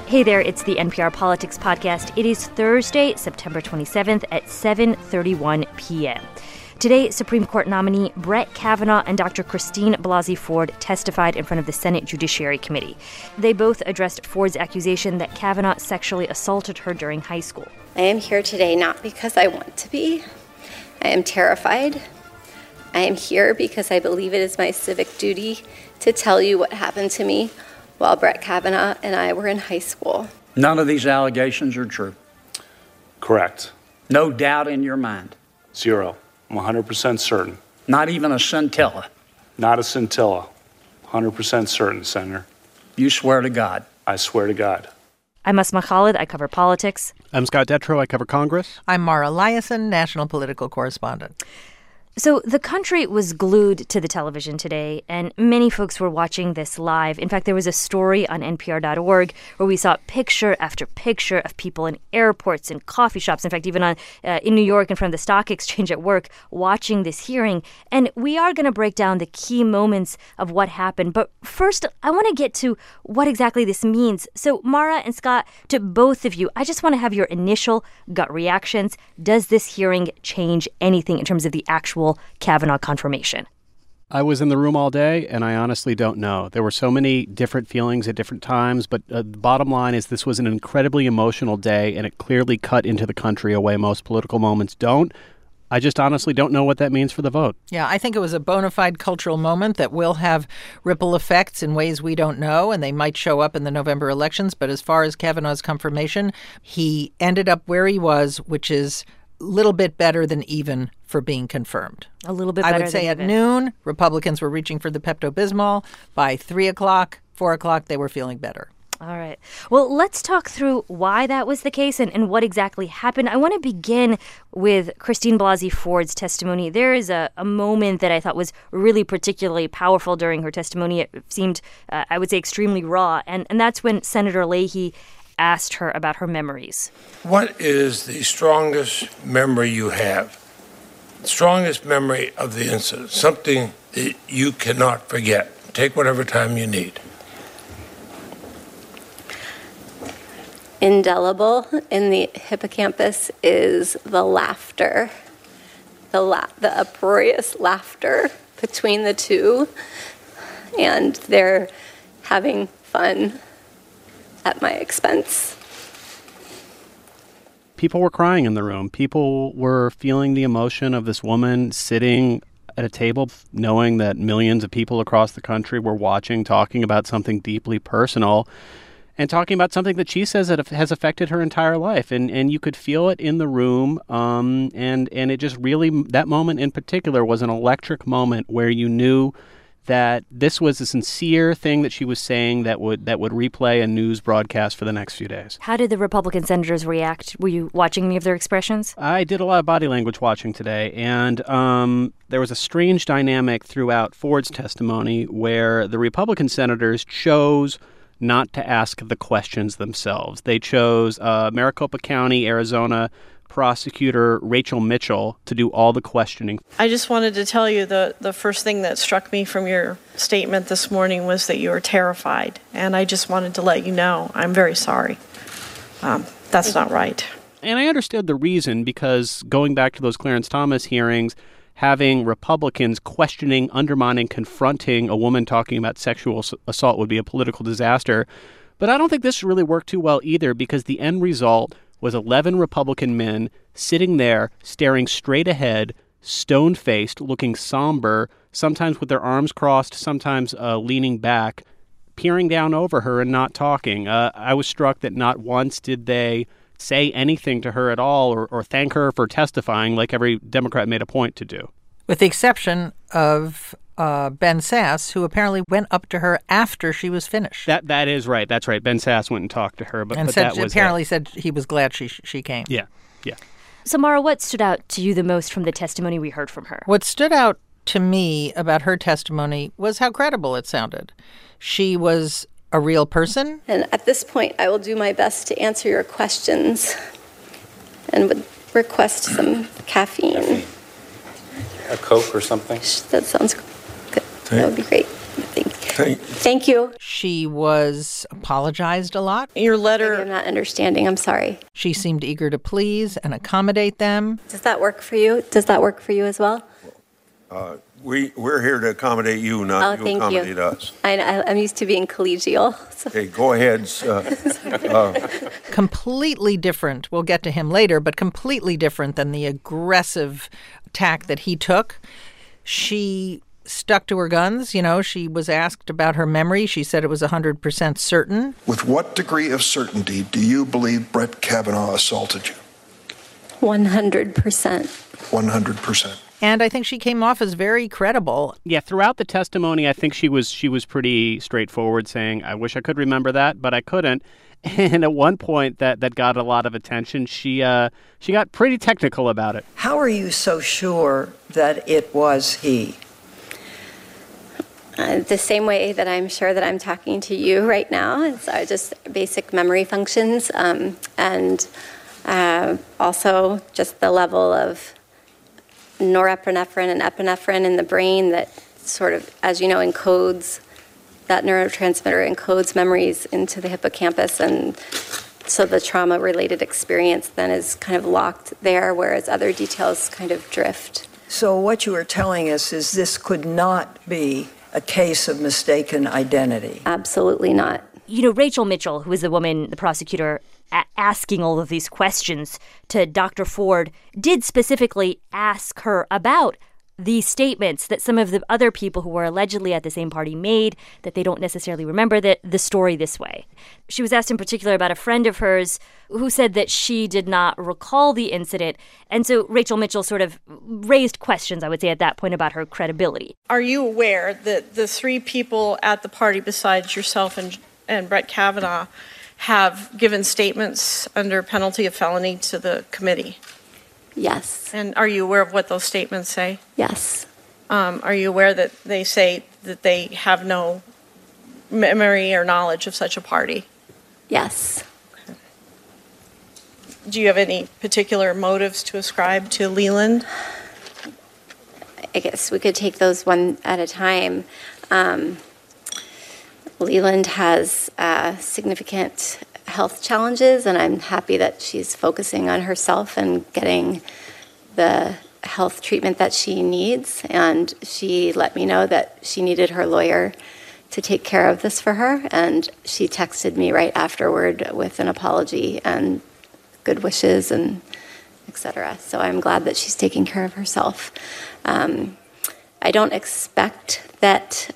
Hey there, it's the NPR Politics Podcast. It is Thursday, September 27th at 7:31 p.m. Today, Supreme Court nominee Brett Kavanaugh and Dr. Christine Blasey Ford testified in front of the Senate Judiciary Committee. They both addressed Ford's accusation that Kavanaugh sexually assaulted her during high school. I am here today not because I want to be. I am terrified. I am here because I believe it is my civic duty to tell you what happened to me while Brett Kavanaugh and I were in high school. None of these allegations are true. Correct. No doubt in your mind. Zero. I'm 100% certain. Not even a scintilla. Not a scintilla. 100% certain, Senator. You swear to God. I swear to God. I'm Asma Khalid. I cover politics. I'm Scott Detrow. I cover Congress. I'm Mara Liasson, national political correspondent. So the country was glued to the television today, and many folks were watching this live. In fact, there was a story on NPR.org where we saw picture after picture of people in airports and coffee shops. In fact, even in New York in front of the stock exchange at work watching this hearing. And we are going to break down the key moments of what happened. But first, I want to get to what exactly this means. So Mara and Scott, to both of you, I just want to have your initial gut reactions. Does this hearing change anything in terms of the actual Kavanaugh confirmation? I was in the room all day, and I honestly don't know. There were so many different feelings at different times, but the bottom line is this was an incredibly emotional day, and it clearly cut into the country a way most political moments don't. I just honestly don't know what that means for the vote. Yeah, I think it was a bona fide cultural moment that will have ripple effects in ways we don't know, and they might show up in the November elections. But as far as Kavanaugh's confirmation, he ended up where he was, which is a little bit better than even for being confirmed. A little bit better I would say than at noon, Republicans were reaching for the Pepto-Bismol. By 3 o'clock, 4 o'clock, they were feeling better. All right. Well, let's talk through why that was the case and what exactly happened. I want to begin with Christine Blasey Ford's testimony. There is a moment that I thought was really particularly powerful during her testimony. It seemed, I would say, extremely raw. And that's when Senator Leahy asked her about her memories. What is the strongest memory you have? Strongest memory of the incident, something that you cannot forget. Take whatever time you need. Indelible in the hippocampus is the laughter, the uproarious laughter between the two, and they're having fun at my expense. People were crying in the room. People were feeling the emotion of this woman sitting at a table knowing that millions of people across the country were watching, talking about something deeply personal and talking about something that she says that has affected her entire life. And you could feel it in the room. And it just really, that moment in particular was an electric moment where you knew that this was a sincere thing that she was saying that would replay a news broadcast for the next few days. How did the Republican senators react? Were you watching any of their expressions? I did a lot of body language watching today, and there was a strange dynamic throughout Ford's testimony where the Republican senators chose not to ask the questions themselves. They chose Maricopa County, Arizona prosecutor Rachel Mitchell to do all the questioning. I just wanted to tell you the first thing that struck me from your statement this morning was that you were terrified. And I just wanted to let you know I'm very sorry. That's not right. And I understood the reason because going back to those Clarence Thomas hearings, having Republicans questioning, undermining, confronting a woman talking about sexual assault would be a political disaster. But I don't think this really worked too well either because the end result was 11 Republican men sitting there staring straight ahead, stone-faced, looking somber, sometimes with their arms crossed, sometimes leaning back, peering down over her and not talking. I was struck that not once did they say anything to her at all or thank her for testifying like every Democrat made a point to do. With the exception of Ben Sasse, who apparently went up to her after she was finished. That is right. That's right. Ben Sasse went and talked to her, but that was apparently said he was glad she came. Yeah. So, Mara, what stood out to you the most from the testimony we heard from her? What stood out to me about her testimony was how credible it sounded. She was a real person. And at this point, I will do my best to answer your questions and would request some caffeine. A Coke or something? That sounds good. That would be great. Thank you. Thank you. She was apologized a lot. Your Maybe letter, I'm not understanding. I'm sorry. She seemed eager to please and accommodate them. Does that work for you? Does that work for you as well? We're here to accommodate you, not you thank accommodate you. us. I'm used to being collegial. So. Okay, go ahead. Completely different. We'll get to him later, but completely different than the aggressive tack that he took. She stuck to her guns. You know, she was asked about her memory. She said it was 100% certain. With what degree of certainty do you believe Brett Kavanaugh assaulted you? 100%. 100%. And I think she came off as very credible. Yeah, throughout the testimony, I think she was pretty straightforward, saying, I wish I could remember that, but I couldn't. And at one point that got a lot of attention, she got pretty technical about it. How are you so sure that it was he? The same way that I'm sure that I'm talking to you right now. It's just basic memory functions. And also just the level of norepinephrine and epinephrine in the brain that sort of, as you know, encodes, that neurotransmitter encodes memories into the hippocampus. And so the trauma-related experience then is kind of locked there, whereas other details kind of drift. So what you are telling us is this could not be a case of mistaken identity. Absolutely not. You know, Rachel Mitchell, who is the woman, the prosecutor, asking all of these questions to Dr. Ford, did specifically ask her about the statements that some of the other people who were allegedly at the same party made, that they don't necessarily remember the story this way. She was asked in particular about a friend of hers who said that she did not recall the incident. And so Rachel Mitchell sort of raised questions, I would say, at that point about her credibility. are you aware that the three people at the party besides yourself and Brett Kavanaugh have given statements under penalty of felony to the committee? Yes. And are you aware of what those statements say? Yes. Are you aware that they say that they have no memory or knowledge of such a party? Yes. Do you have any particular motives to ascribe to Leland? I guess we could take those one at a time. Leland has significant health challenges, and I'm happy that she's focusing on herself and getting the health treatment that she needs. And she let me know that she needed her lawyer to take care of this for her, and she texted me right afterward with an apology and good wishes and etc. So I'm glad that she's taking care of herself. I don't expect that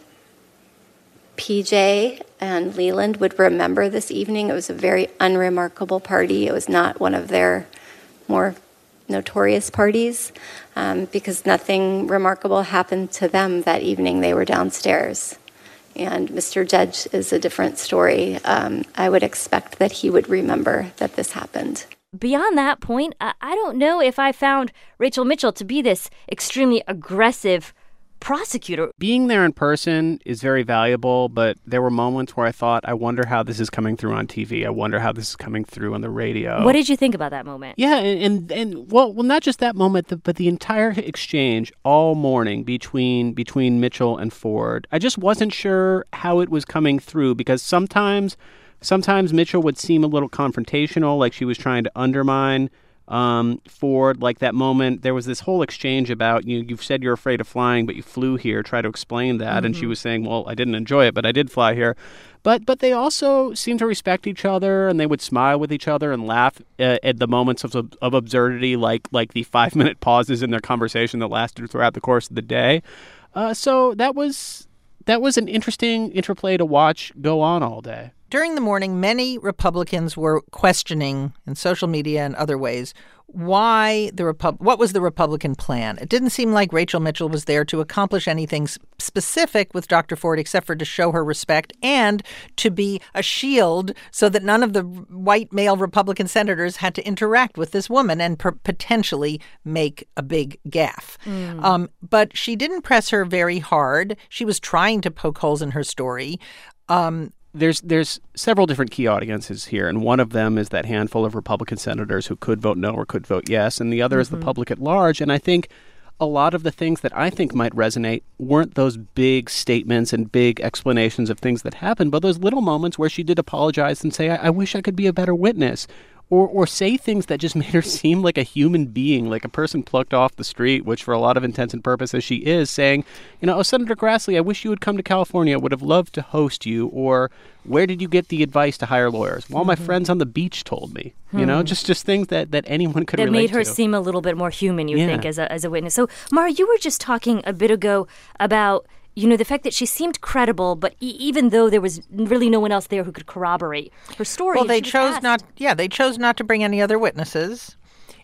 PJ and Leland would remember this evening. It was a very unremarkable party. It was not one of their more notorious parties because nothing remarkable happened to them that evening. They were downstairs. And Mr. Judge is a different story. I would expect that he would remember that this happened. Beyond that point, I don't know if I found Rachel Mitchell to be this extremely aggressive prosecutor. Being there in person is very valuable, but there were moments where I thought, I wonder how this is coming through on TV. I wonder how this is coming through on the radio. What did you think about that moment? Yeah, and well, not just that moment, but the entire exchange all morning between Mitchell and Ford. I just wasn't sure how it was coming through because sometimes Mitchell would seem a little confrontational, like she was trying to undermine Ford. Like that moment, there was this whole exchange about, you've said you're afraid of flying, but you flew here. Try to explain that. Mm-hmm. And she was saying, well, I didn't enjoy it, but I did fly here. But they also seemed to respect each other, and they would smile with each other and laugh at the moments of absurdity, like the 5-minute pauses in their conversation that lasted throughout the course of the day. So that was an interesting interplay to watch go on all day. During the morning, many Republicans were questioning in social media and other ways what was the Republican plan. It didn't seem like Rachel Mitchell was there to accomplish anything specific with Dr. Ford except for to show her respect and to be a shield so that none of the white male Republican senators had to interact with this woman and potentially make a big gaffe. But she didn't press her very hard. She was trying to poke holes in her story. There's several different key audiences here, and one of them is that handful of Republican senators who could vote no or could vote yes, and the other is the public at large. And I think a lot of the things that I think might resonate weren't those big statements and big explanations of things that happened, but those little moments where she did apologize and say, I wish I could be a better witness. Or say things that just made her seem like a human being, like a person plucked off the street, which for a lot of intents and purposes she is, saying, oh, Senator Grassley, I wish you would come to California. I would have loved to host you. Or where did you get the advice to hire lawyers? Well, my friends on the beach told me. Just things that anyone could relate to. That made her seem a little bit more human, you think, as a witness. So, Mara, you were just talking a bit ago about the fact that she seemed credible, but even though there was really no one else there who could corroborate her story. Well, they chose not to bring any other witnesses.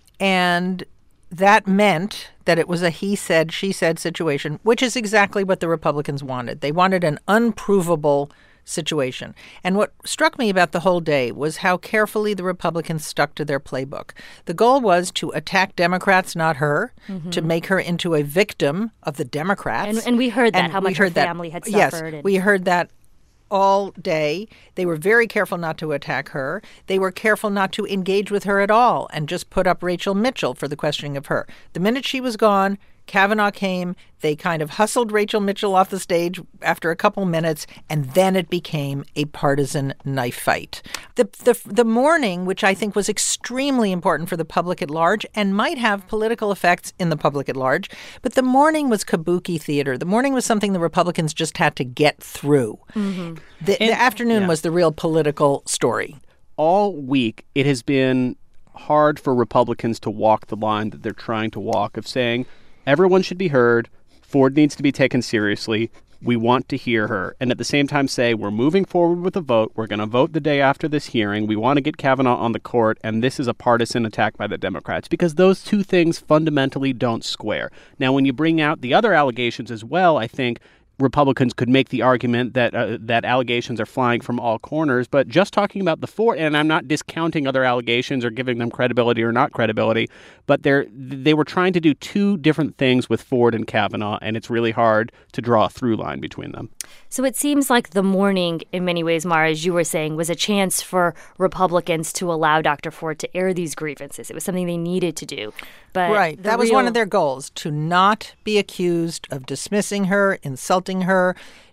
And that meant that it was a he said, she said situation, which is exactly what the Republicans wanted. They wanted an unprovable situation. And what struck me about the whole day was how carefully the Republicans stuck to their playbook. The goal was to attack Democrats, not her, to make her into a victim of the Democrats. And we heard that, how much her family had suffered. Yes, we heard that all day. They were very careful not to attack her. They were careful not to engage with her at all and just put up Rachel Mitchell for the questioning of her. The minute she was gone, Kavanaugh came. They kind of hustled Rachel Mitchell off the stage after a couple minutes, and then it became a partisan knife fight. The morning, which I think was extremely important for the public at large and might have political effects in the public at large, but the morning was kabuki theater. The morning was something the Republicans just had to get through. The afternoon was the real political story. All week, it has been hard for Republicans to walk the line that they're trying to walk of saying, everyone should be heard. Ford needs to be taken seriously. We want to hear her. And at the same time say, we're moving forward with a vote. We're going to vote the day after this hearing. We want to get Kavanaugh on the court. And this is a partisan attack by the Democrats, because those two things fundamentally don't square. Now, when you bring out the other allegations as well, I think Republicans could make the argument that that allegations are flying from all corners. But just talking about the Ford, and I'm not discounting other allegations or giving them credibility or not credibility, but they were trying to do two different things with Ford and Kavanaugh, and it's really hard to draw a through line between them. So it seems like the morning, in many ways, Mara, as you were saying, was a chance for Republicans to allow Dr. Ford to air these grievances. It was something they needed to do. But right. That was one of their goals, to not be accused of dismissing her, insulting her.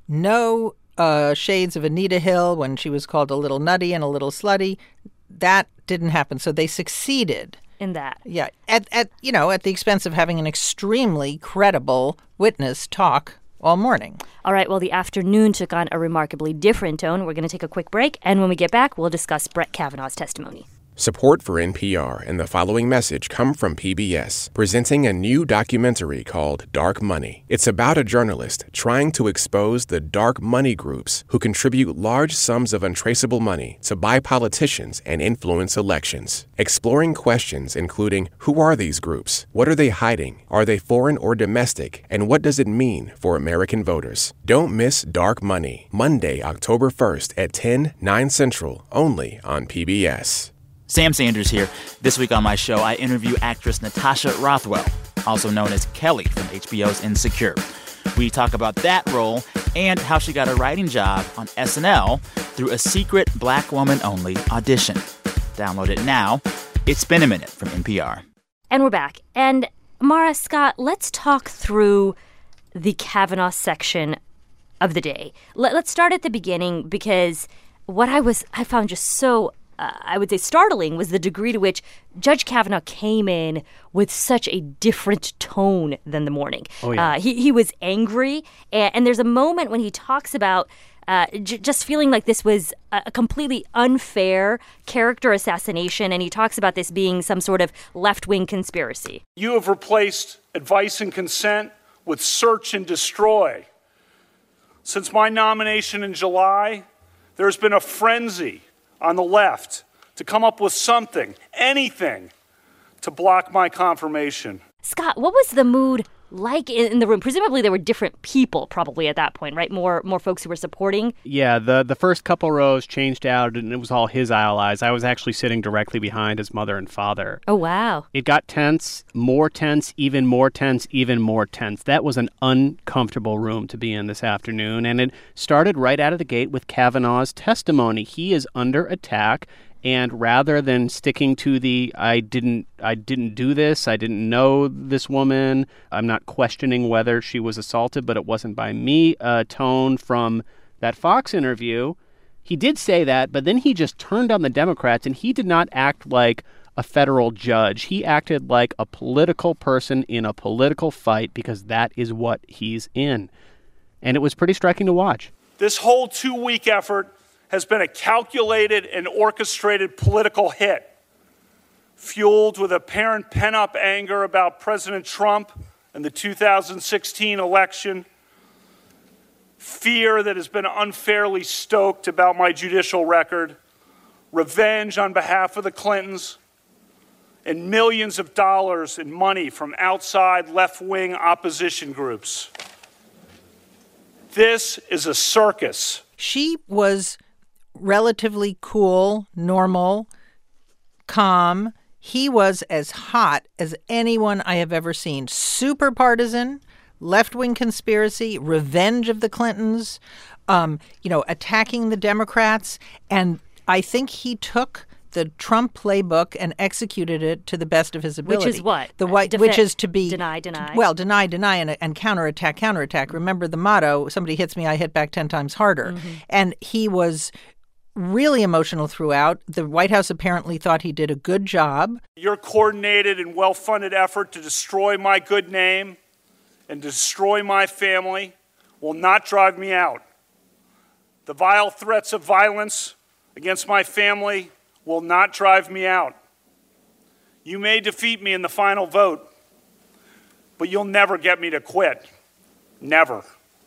No shades of Anita Hill when she was called a little nutty and a little slutty. That didn't happen. So they succeeded in that. Yeah. At the expense of having an extremely credible witness talk all morning. All right. Well, the afternoon took on a remarkably different tone. We're going to take a quick break. And when we get back, we'll discuss Brett Kavanaugh's testimony. Support for NPR and the following message come from PBS, presenting a new documentary called Dark Money. It's about a journalist trying to expose the dark money groups who contribute large sums of untraceable money to buy politicians and influence elections. Exploring questions including, who are these groups? What are they hiding? Are they foreign or domestic? And what does it mean for American voters? Don't miss Dark Money, Monday, October 1st at 10, 9 Central, only on PBS. Sam Sanders here. This week on my show, I interview actress Natasha Rothwell, also known as Kelly from HBO's Insecure. We talk about that role and how she got a writing job on SNL through a secret Black woman-only audition. Download it now. It's been a minute from NPR. And we're back. And Mara, Scott, let's talk through the Kavanaugh section of the day. Let's start at the beginning, because what I found just so I would say startling was the degree to which Judge Kavanaugh came in with such a different tone than the morning. Oh, yeah. He was angry, and there's a moment when he talks about just feeling like this was a completely unfair character assassination, and he talks about this being some sort of left-wing conspiracy. You have replaced advice and consent with search and destroy. Since my nomination in July, there's been a frenzy on the left to come up with something, anything, to block my confirmation. Scott, what was the mood like in the room? Presumably there were different people probably at that point, right? More folks who were supporting. Yeah, the first couple rows changed out, and it was all his allies. I was actually sitting directly behind his mother and father. Oh, wow. It got tense, more tense, even more tense, even more tense. That was an uncomfortable room to be in this afternoon, and it started right out of the gate with Kavanaugh's testimony. He is under attack, And rather than sticking to the I didn't do this, I didn't know this woman, I'm not questioning whether she was assaulted, but it wasn't by me, tone from that Fox interview, he did say that, but then he just turned on the Democrats, and he did not act like a federal judge. He acted like a political person in a political fight because that is what he's in. And it was pretty striking to watch. This whole 2-week effort has been a calculated and orchestrated political hit, fueled with apparent pent-up anger about President Trump and the 2016 election, fear that has been unfairly stoked about my judicial record, revenge on behalf of the Clintons, and millions of dollars in money from outside left-wing opposition groups. This is a circus. She was relatively cool, normal, calm. He was as hot as anyone I have ever seen. Super partisan, left-wing conspiracy, revenge of the Clintons, attacking the Democrats. And I think he took the Trump playbook and executed it to the best of his ability. Which is what? Which is to be... Deny. Well, deny, and counterattack. Remember the motto, somebody hits me, I hit back 10 times harder. Mm-hmm. And he was really emotional throughout. The White House apparently thought he did a good job. Your coordinated and well-funded effort to destroy my good name and destroy my family will not drive me out. The vile threats of violence against my family will not drive me out. You may defeat me in the final vote, but you'll never get me to quit. Never.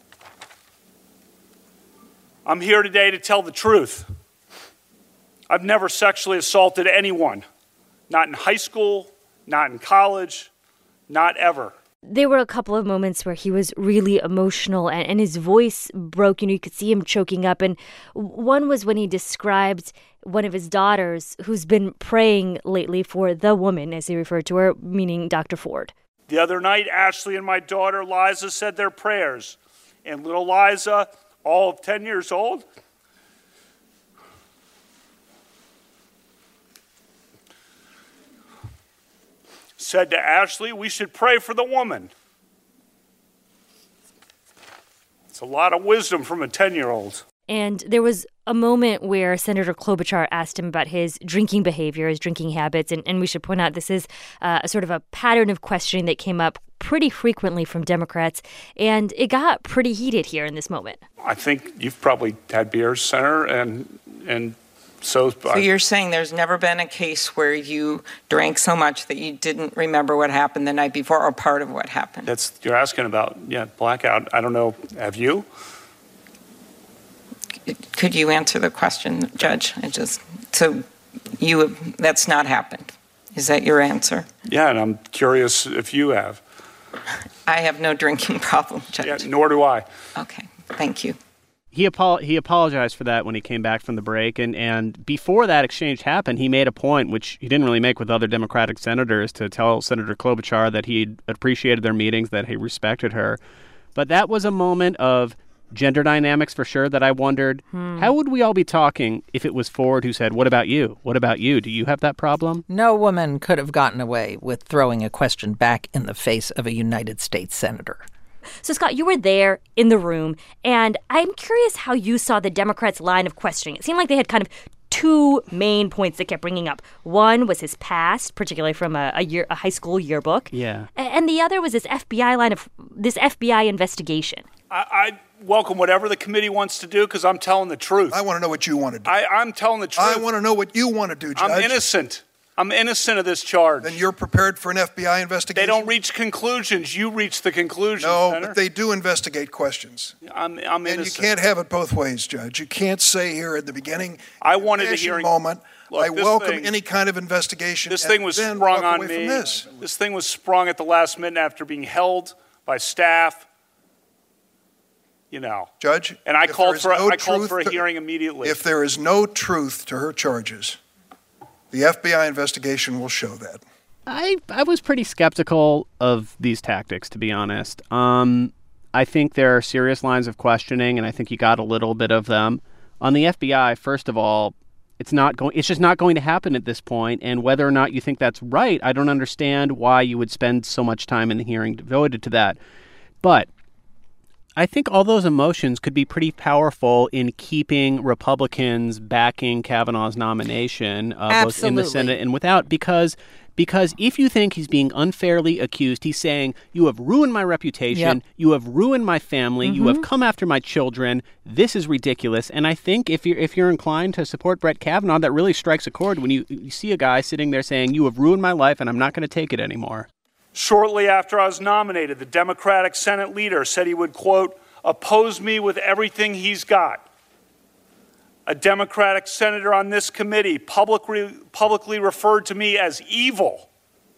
I'm here today to tell the truth. I've never sexually assaulted anyone. Not in high school, not in college, not ever. There were a couple of moments where he was really emotional and his voice broke. You could see him choking up. And one was when he described one of his daughters who's been praying lately for the woman, as he referred to her, meaning Dr. Ford. The other night, Ashley and my daughter Liza said their prayers. And little Liza, all of 10 years old, said to Ashley, we should pray for the woman. It's a lot of wisdom from a 10-year-old. And there was a moment where Senator Klobuchar asked him about his drinking behavior, his drinking habits. And we should point out this is a sort of a pattern of questioning that came up pretty frequently from Democrats. And it got pretty heated here in this moment. I think you've probably had beers, Senator, and so you're saying there's never been a case where you drank so much that you didn't remember what happened the night before or part of what happened? You're asking about, blackout. I don't know. Have you? Could you answer the question, Judge? That's not happened. Is that your answer? Yeah, and I'm curious if you have. I have no drinking problem, Judge. Yeah, nor do I. Okay, thank you. He apologized for that when he came back from the break. And before that exchange happened, he made a point, which he didn't really make with other Democratic senators, to tell Senator Klobuchar that he appreciated their meetings, that he respected her. But that was a moment of gender dynamics for sure that I wondered, how would we all be talking if it was Ford who said, what about you? What about you? Do you have that problem? No woman could have gotten away with throwing a question back in the face of a United States senator. So, Scott, you were there in the room, and I'm curious how you saw the Democrats' line of questioning. It seemed like they had kind of two main points they kept bringing up. One was his past, particularly from a high school yearbook. Yeah. And the other was this FBI investigation. I welcome whatever the committee wants to do because I'm telling the truth. I want to know what you want to do. I'm telling the truth. I want to know what you want to do, Judge. I'm innocent. I'm innocent of this charge. Then you're prepared for an FBI investigation? They don't reach conclusions. You reach the conclusions, No, Senator. but they do investigate questions. I'm innocent. And you can't have it both ways, Judge. You can't say here at the beginning, I wanted a hearing moment, Look, I welcome any kind of investigation. This thing was sprung on me. This thing was sprung at the last minute after being held by staff. Judge, and I called for a hearing immediately. If there is no truth to her charges, the FBI investigation will show that. I was pretty skeptical of these tactics, to be honest. I think there are serious lines of questioning, and I think you got a little bit of them. On the FBI, first of all, It's just not going to happen at this point. And whether or not you think that's right, I don't understand why you would spend so much time in the hearing devoted to that. But I think all those emotions could be pretty powerful in keeping Republicans backing Kavanaugh's nomination, both in the Senate and without, because if you think he's being unfairly accused, he's saying, you have ruined my reputation, you have ruined my family, you have come after my children, this is ridiculous. And I think if you're inclined to support Brett Kavanaugh, that really strikes a chord when you see a guy sitting there saying, you have ruined my life and I'm not going to take it anymore. Shortly after I was nominated, the Democratic Senate leader said he would, quote, oppose me with everything he's got. A Democratic senator on this committee publicly referred to me as evil.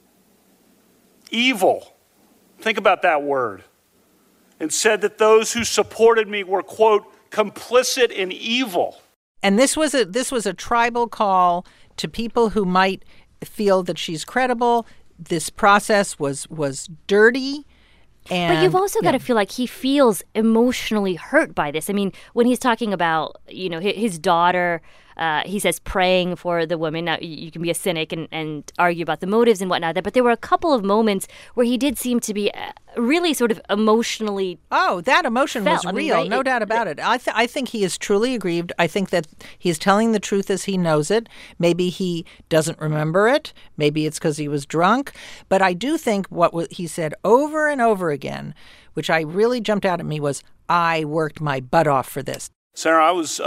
Evil. Think about that word. And said that those who supported me were, quote, complicit in evil. And this was a tribal call to people who might feel that she's credible. This process was dirty. But you've also got to feel like he feels emotionally hurt by this. I mean, when he's talking about, his daughter, he says praying for the woman. Now, you can be a cynic and argue about the motives and whatnot, but there were a couple of moments where he did seem to be really sort of emotionally that emotion was real, right? No doubt about it. I think he is truly aggrieved. I think that he's telling the truth as he knows it. Maybe he doesn't remember it. Maybe it's because he was drunk. But I do think what he said over and over again, which I really jumped out at me, was, I worked my butt off for this. Senator, I was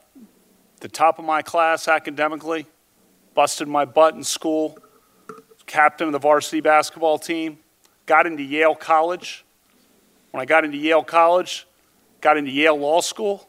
the top of my class academically, busted my butt in school, captain of the varsity basketball team, got into Yale College. When I got into Yale College, got into Yale Law School,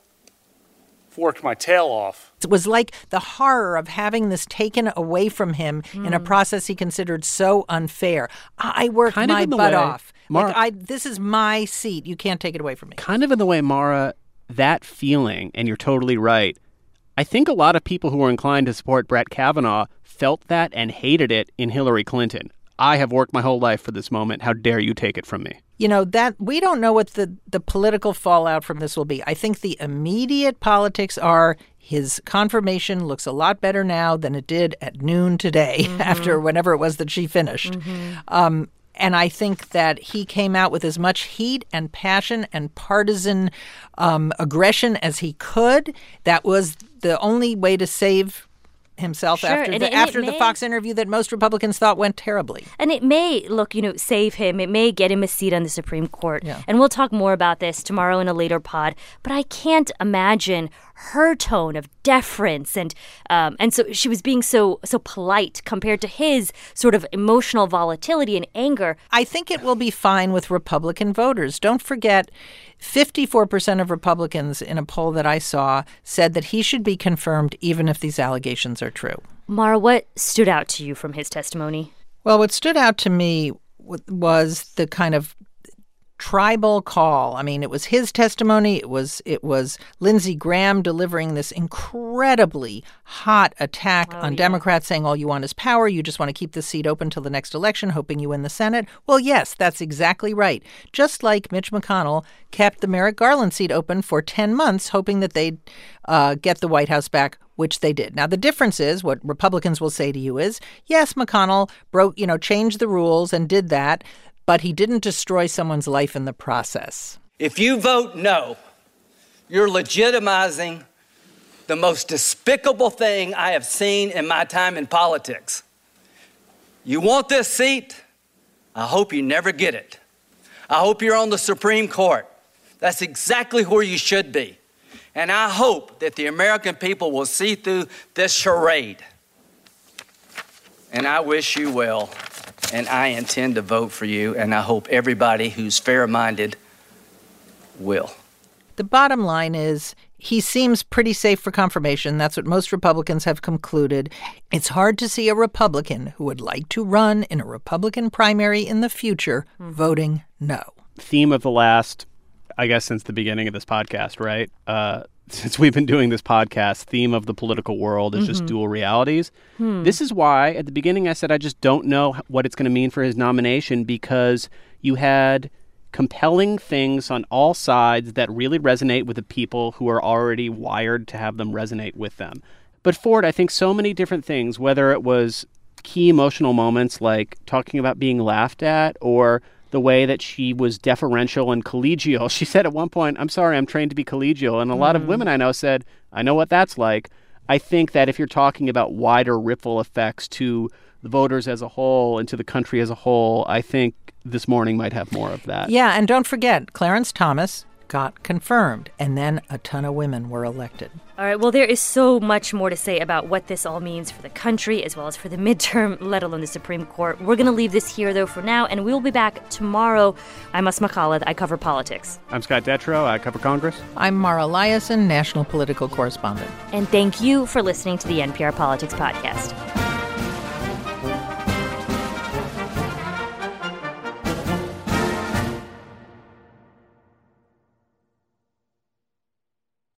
worked my tail off. It was like the horror of having this taken away from him in a process he considered so unfair. I worked my butt off. This is my seat. You can't take it away from me. Kind of in the way, Mara, that feeling, and you're totally right, I think a lot of people who were inclined to support Brett Kavanaugh felt that and hated it in Hillary Clinton. I have worked my whole life for this moment. How dare you take it from me? That we don't know what the political fallout from this will be. I think the immediate politics are his confirmation looks a lot better now than it did at noon today after whenever it was that she finished. And I think that he came out with as much heat and passion and partisan aggression as he could. That was the only way to save himself after the Fox interview that most Republicans thought went terribly. And it may, save him. It may get him a seat on the Supreme Court. Yeah. And we'll talk more about this tomorrow in a later pod. But I can't imagine her tone of deference and so she was being so polite compared to his sort of emotional volatility and anger. I think it will be fine with Republican voters. Don't forget, 54% of Republicans in a poll that I saw said that he should be confirmed even if these allegations are true. Mara, what stood out to you from his testimony? Well, what stood out to me was the kind of tribal call. I mean, it was his testimony. It was Lindsey Graham delivering this incredibly hot attack on Democrats, saying all you want is power. You just want to keep the seat open till the next election, hoping you win the Senate. Well, yes, that's exactly right. Just like Mitch McConnell kept the Merrick Garland seat open for 10 months, hoping that they'd get the White House back, which they did. Now, the difference is, what Republicans will say to you is, yes, McConnell changed the rules and did that, but he didn't destroy someone's life in the process. If you vote no, you're legitimizing the most despicable thing I have seen in my time in politics. You want this seat? I hope you never get it. I hope you're on the Supreme Court. That's exactly where you should be. And I hope that the American people will see through this charade. And I wish you well. And I intend to vote for you, and I hope everybody who's fair-minded will. The bottom line is he seems pretty safe for confirmation. That's what most Republicans have concluded. It's hard to see a Republican who would like to run in a Republican primary in the future voting no. Theme of the last, I guess, since the beginning of this podcast, right? Since we've been doing this podcast, theme of the political world is just dual realities. This is why, at the beginning, I said I just don't know what it's going to mean for his nomination, because you had compelling things on all sides that really resonate with the people who are already wired to have them resonate with them. But Ford, I think so many different things, whether it was key emotional moments like talking about being laughed at or the way that she was deferential and collegial. She said at one point, I'm sorry, I'm trained to be collegial. And a lot of women I know said, I know what that's like. I think that if you're talking about wider ripple effects to the voters as a whole and to the country as a whole, I think this morning might have more of that. Yeah, and don't forget, Clarence Thomas got confirmed, and then a ton of women were elected. All right, well, there is so much more to say about what this all means for the country as well as for the midterm, let alone the Supreme Court. We're going to leave this here, though, for now, and we'll be back tomorrow. I'm Asma Khalid. I cover politics. I'm Scott Detrow. I cover Congress. I'm Mara Liasson, national political correspondent. And thank you for listening to the NPR Politics Podcast.